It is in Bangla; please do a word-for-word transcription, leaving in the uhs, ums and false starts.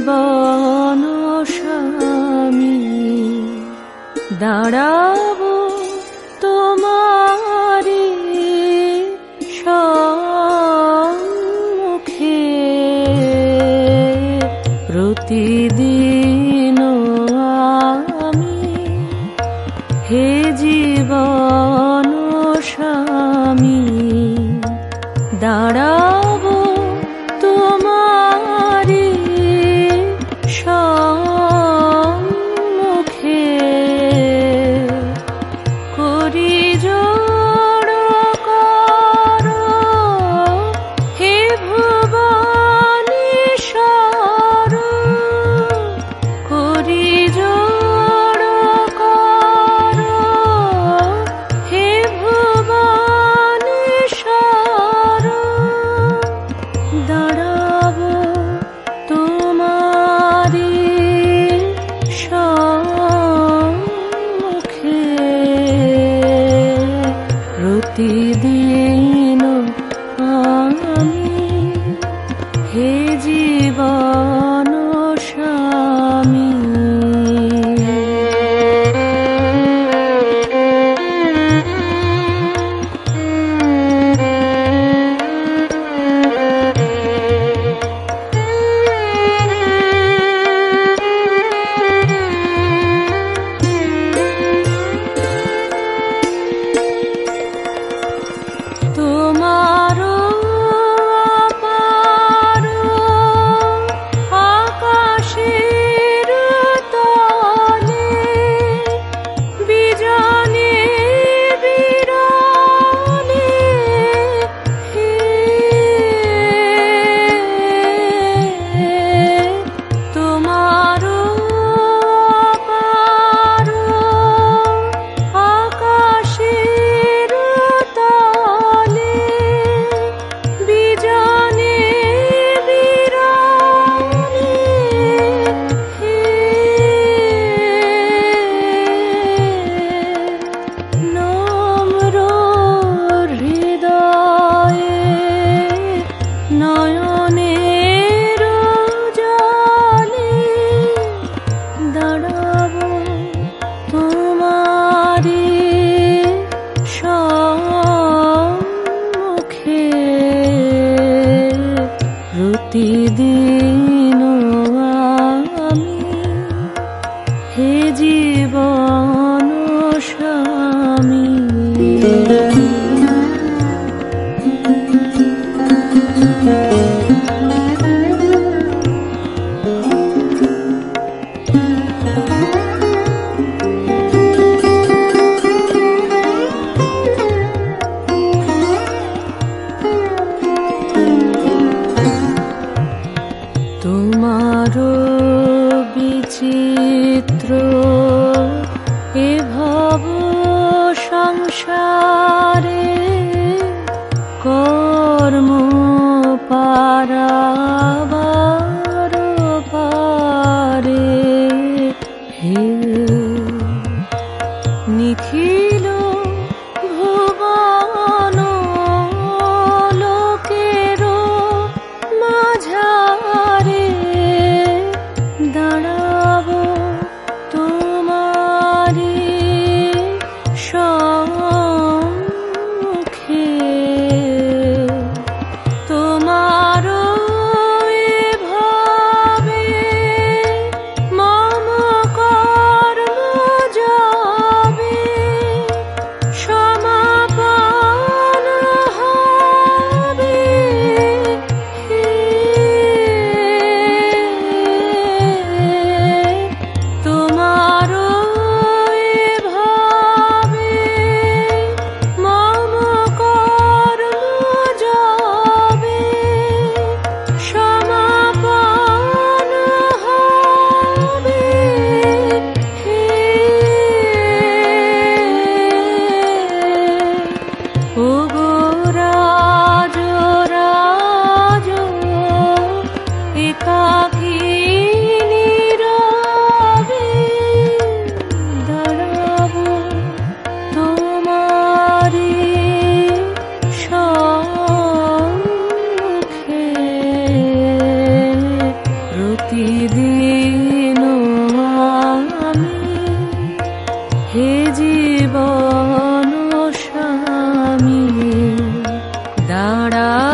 জীবন স্বামী দাঁড়াবো তোমারি সম্মুখে প্রতিদিন আমি হে জীবন স্বামী দাঁড়াবো তোমারি সম্মুখে করি জোড় করো হে ভুবনেশ্বর করি জোড় করো হে ভুবনেশ্বর দাঁড়াবো তোমারি সম্মুখে প্রতিদিন আমি হে জীবন স্বামী তোমারো অপার আকাশের তলে বিজনে বিরলে হে তোমারো অপার আকাশের তলে বিজনে বিরলে হে নম্র হৃদয়ে নয়নের জলে দাঁড়াবো তোমারি সম্মুখে প্রতিদিন আমি হে জীবন স্বামী তোমারো বিচিত্র এ ভব সংসারে কর্ম পারাবার পারে হে নিখিল ভুবন লোকেরও মাঝারে দাঁড়াবো তোমারি সম্মুখে ছাড়া